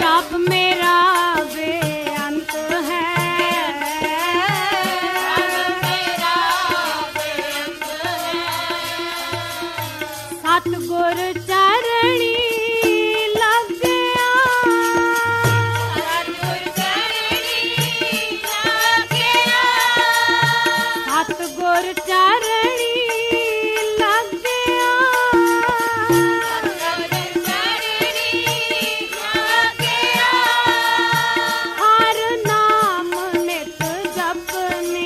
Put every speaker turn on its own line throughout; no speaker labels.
प्रभ मेरा बेअंत है। सतगुर चरणी लग गया। सतगुर चरणी लग गया। हर नाम नित जपनी।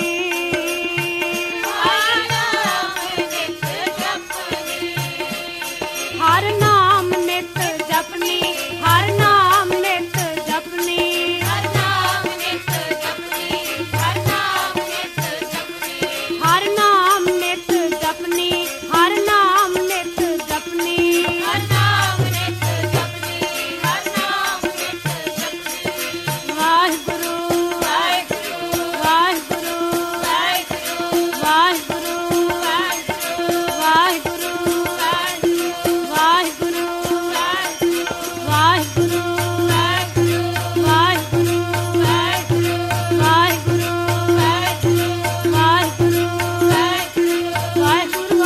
हर नाम नित जपनी। हर नाम नित जपनी। हर नाम नित जपनी। हर नाम नित जपनी। हर नाम नित जपनी। हर नाम नित जपनी। हर नाम नित जपनी। हर नाम नित जपनी। वाहिगुरु वाहिगुरु वाहिगुरु वाहिगुरु वाहिगुरु वाहिगुरु वाहिगुरु वाहिगुरु वाहिगुरु वाहिगुरु वाहिगुरु वाहिगुरु वाहिगुरु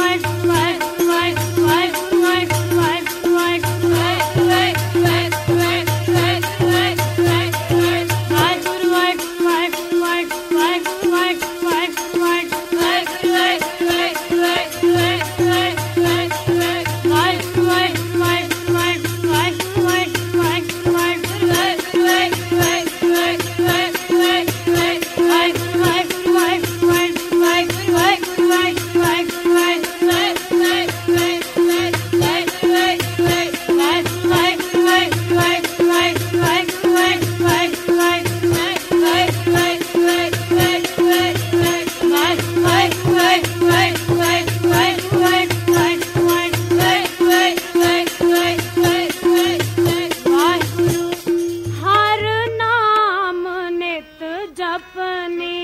हर नाम नित जपनी।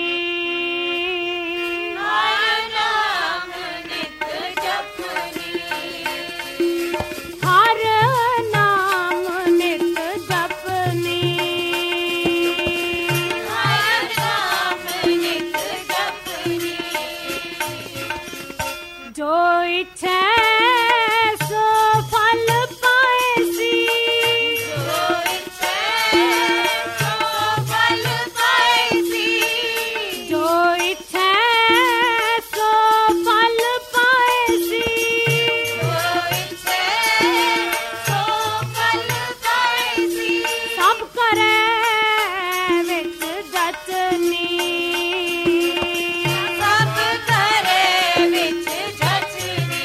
हर नाम नित जपनी। हर नाम नित जपनी। हर नाम नित जपनी। जो इच्छा सो फल पाएसी। जो इच्छा सो फल पाएसी। जो इच्छा सो फल पाएसी। जो इच्छा सो फल पाएसी। सब करे विच जचनी। सब करे विच जचनी।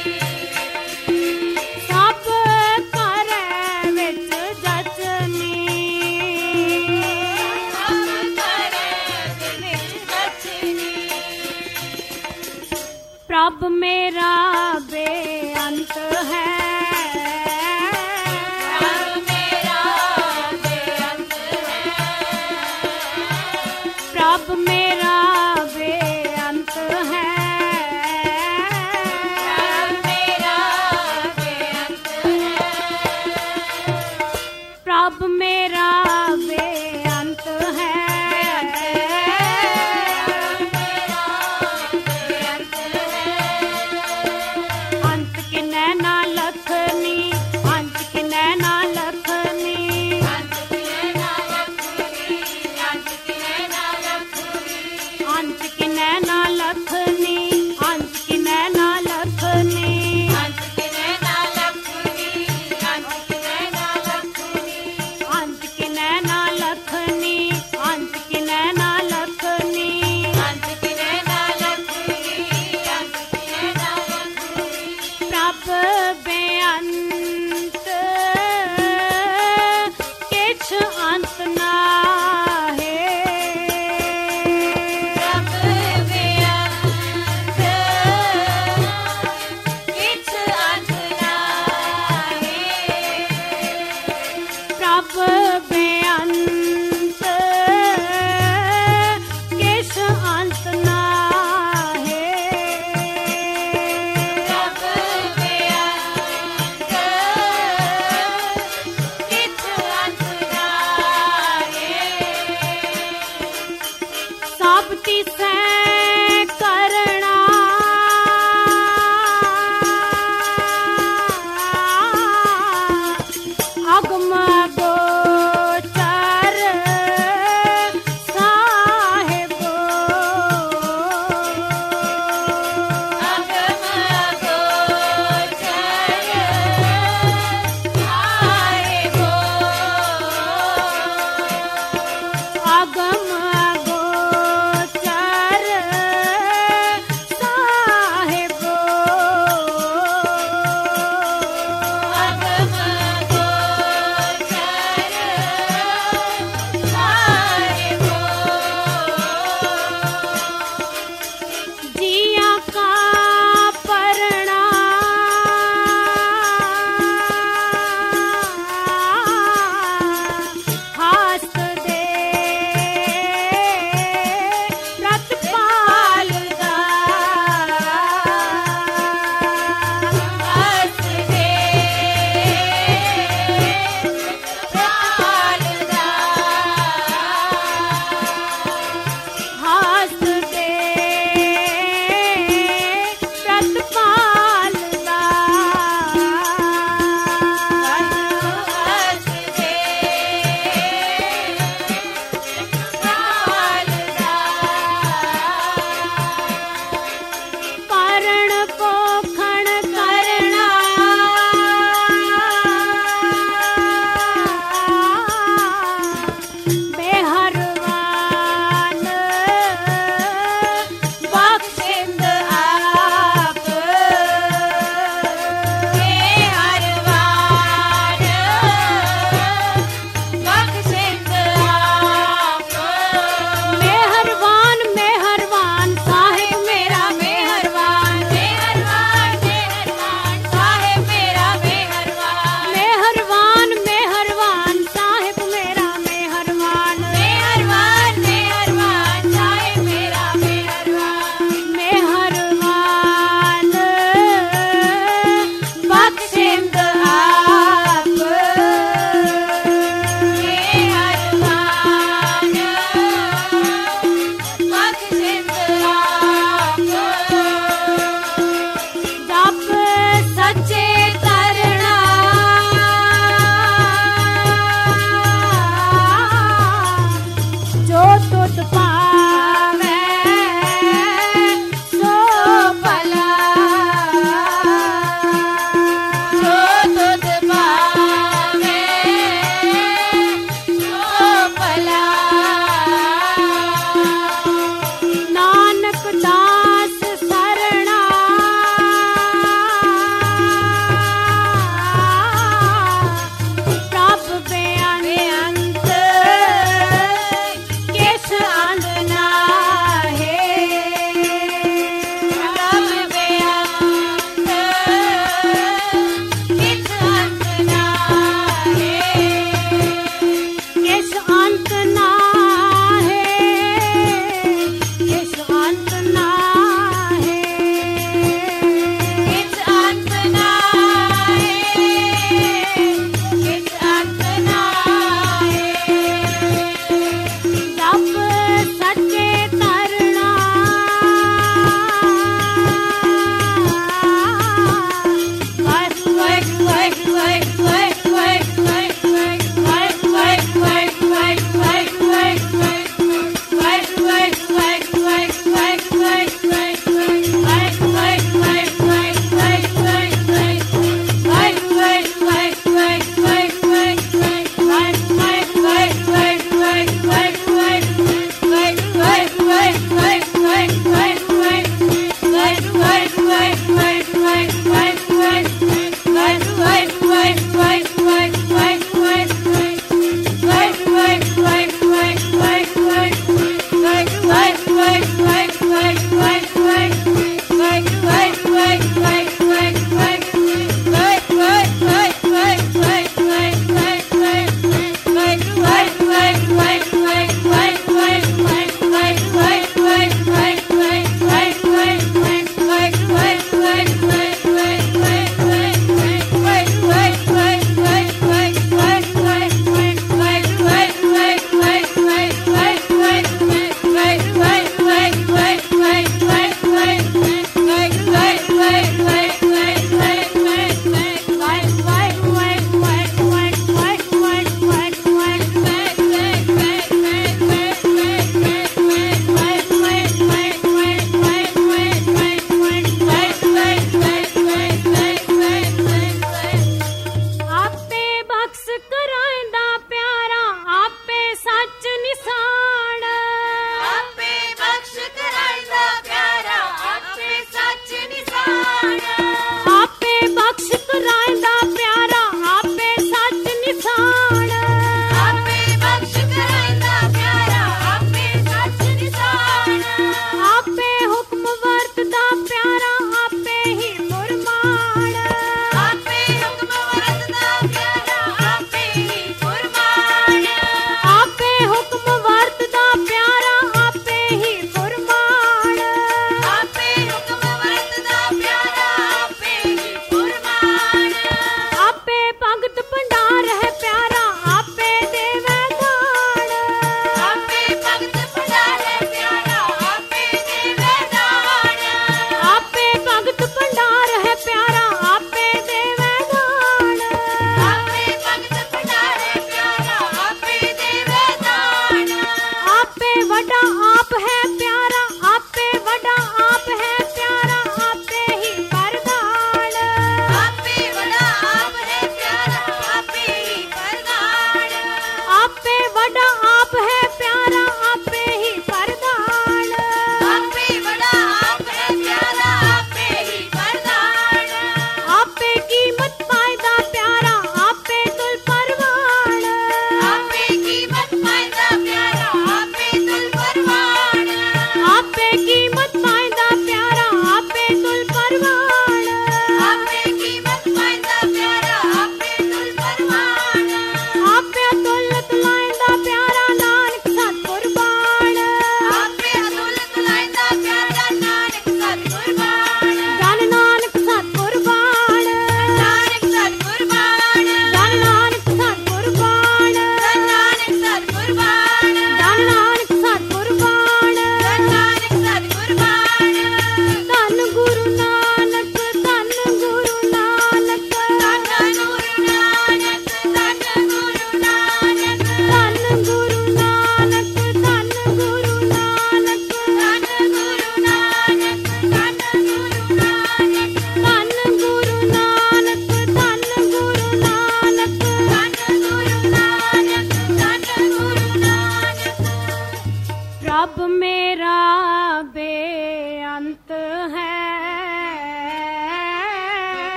सब करे विच जचनी। सब करे विच जचनी। प्रभ मेरा बेअंत है। प्रभ मेरा बेअंत है। प्रभ मेरा बेअंत है। प्रभ मेरा बेअंत है। प्रभ मेरा बेअंत है। अंत किन्नै ना लखनी। अंत किन्नै ना लखनी। अंत किन्नै ना लखनी। अंत किन्नै ना लखनी। अंत किन्नै ना लखनी। अंत किन्नै ना लखनी। अंत किन्नै ना लखनी। अंत किन्नै ना लखनी। अंत किन्नै ना लखनी। अंत किन्नै ना लखनी। अंत किन्नै ना लखनी। अंत किन्नै ना लखनी। प्रभ बेअंत किछ अंत नाहे। प्रभ बेअंत किछ अंत नाहे। प्रभ बेअंत किछ अंत नाहे। प्रभ बेअंत किछ अंत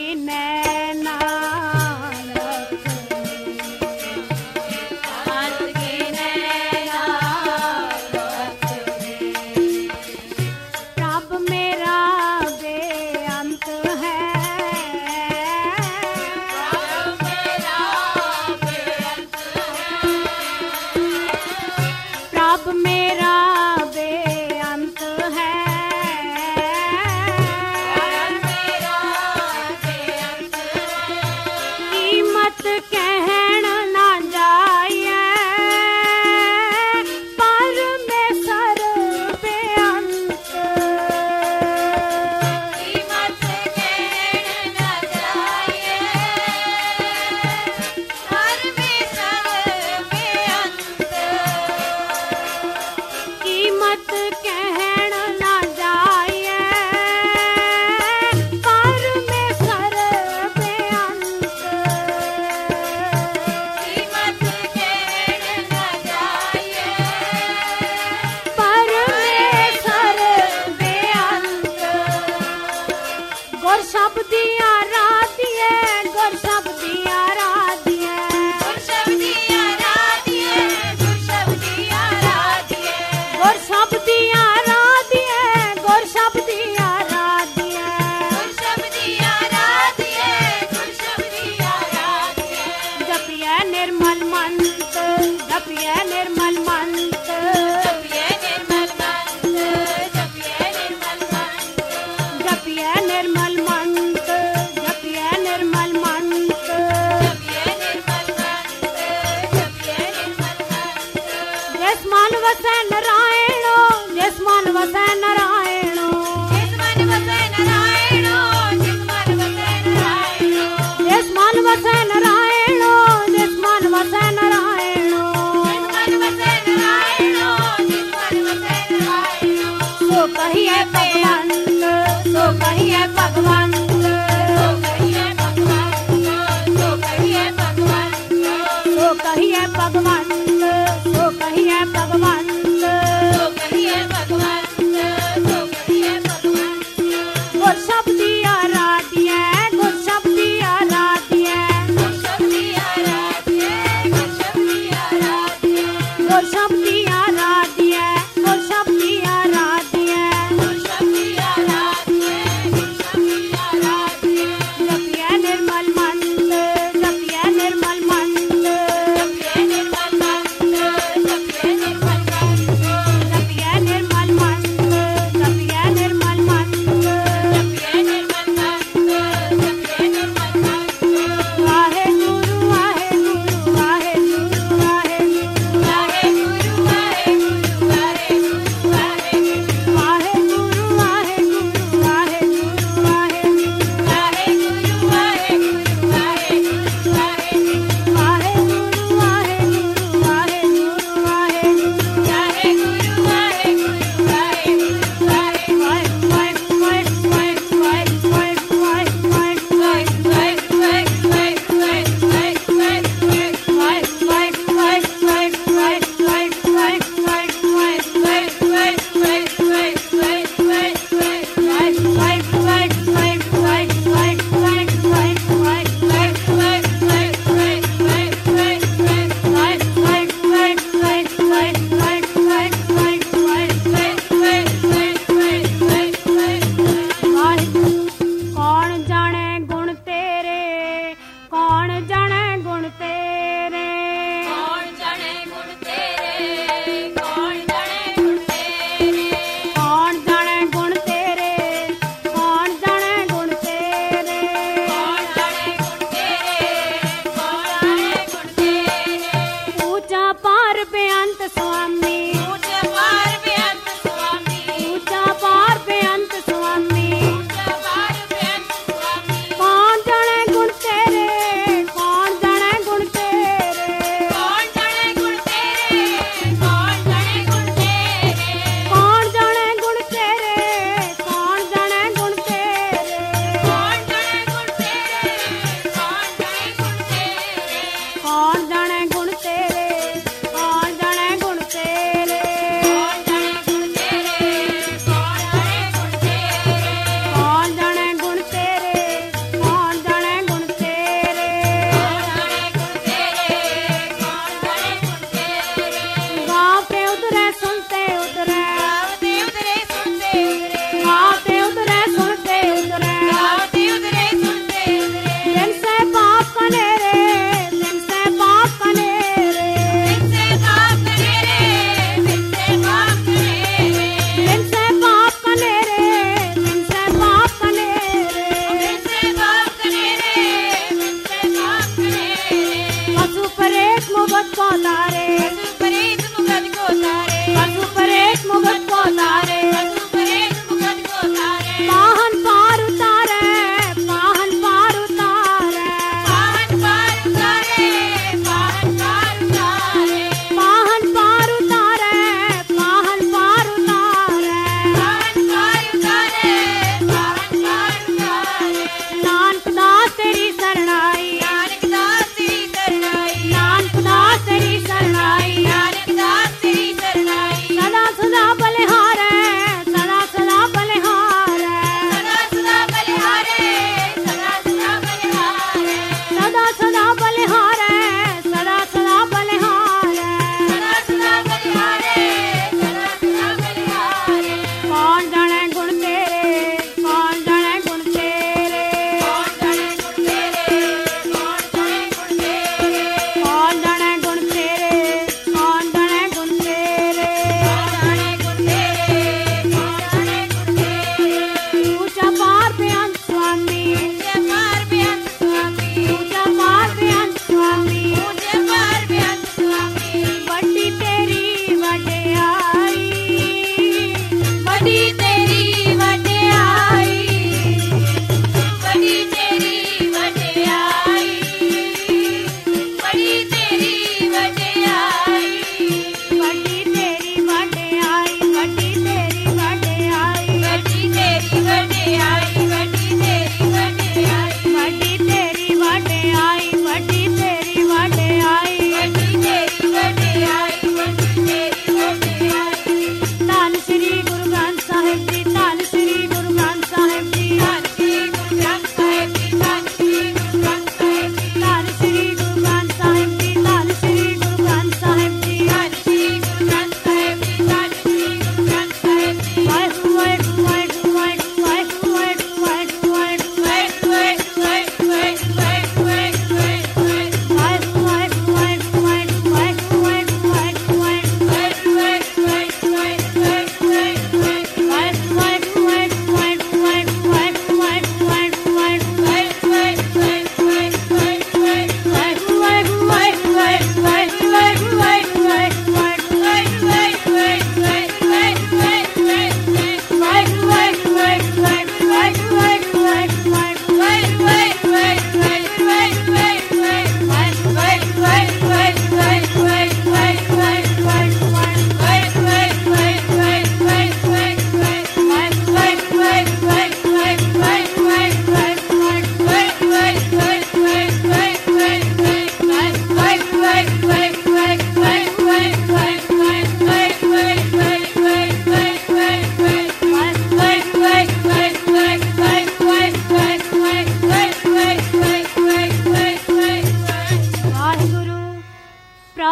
नैना प्रभु मेरा बेअंत है, प्रभु मेरा बेअंत है, कीमत कहन ना जाए परमेश्वर बेअंत, कीमत कहन ना जाए परमेश्वर बेअंत, कीमत कहन ना जाए परमेश्वर बेअंत, कीमत कहन ना जाए परमेश्वर बेअंत। गुर शब्दी आराधिए, गुर शब्दी आराधिए, गुर शब्दी आराधिए, गुर शब्दी आराधिए, गुर शब्दी आराधिए, गुर शब्दी आराधिए, गुर शब्दी आराधिए, गुर शब्दी आराधिए। जपिए निर्मल मंत, जपिए निर्मल मंत, जपिए निर्मल मंत, जपिए निर्मल मंत, जपिए निर्मल मंत, जपिए निर्मल मंत, जपिए निर्मल मंत, जपिए निर्मल मंत। जिस मन वसै नारायणो, जिस मन वसै नारायणो, जिस मन वसै नारायणो, जिस मन वसै नारायणो, जिस मन वसै नारायणो, जिस मन वसै नारायणो, जिस मन वसै नारायणो, जिस मन वसै नारायणो। सो कहिए भगवंत, सो कहिए भगवंत, सो कहिए भगवंत, सो कहिए भगवंत, सो कहिए भगवंत, सो कहिए भगवंत, सो कहिए भगवंत, सो कहिए भगवंत। गुर शब्दी आराधिए, गुर शब्दी आराधिए, गुर शब्दी आराधिए, गुर शब्दी आराधिए, गुर शब्दी आराधिए, गुर शब्दी आराधिए, गुर शब्दी आराधिए, गुर शब्दी आराधिए।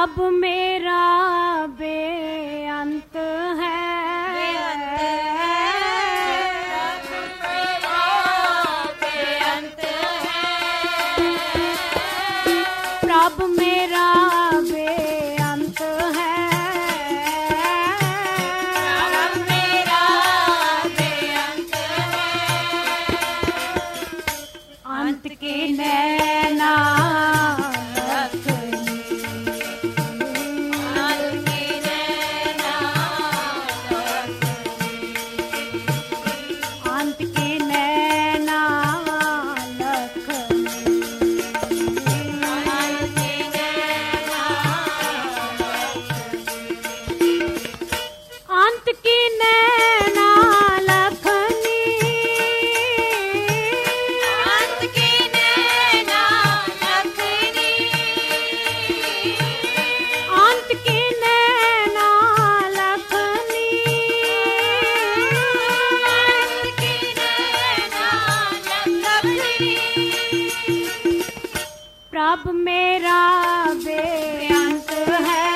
प्रभु मेरा बेअंत है, प्रभु मेरा बेअंत है, प्रभु मेरा बेअंत है। अंत के नैना प्रभु मेरा बेअंत है,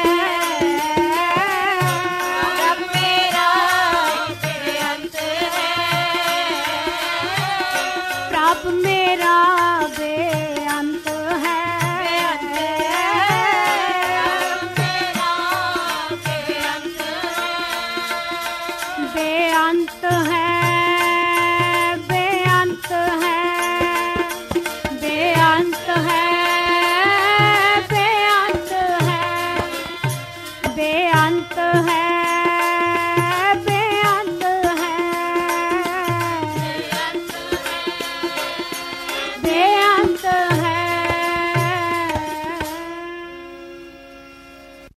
प्रभु मेरा बेअंत है, प्रभु मेरा बेअंत है, बेअंत है, बेअंत है, बेअंत है,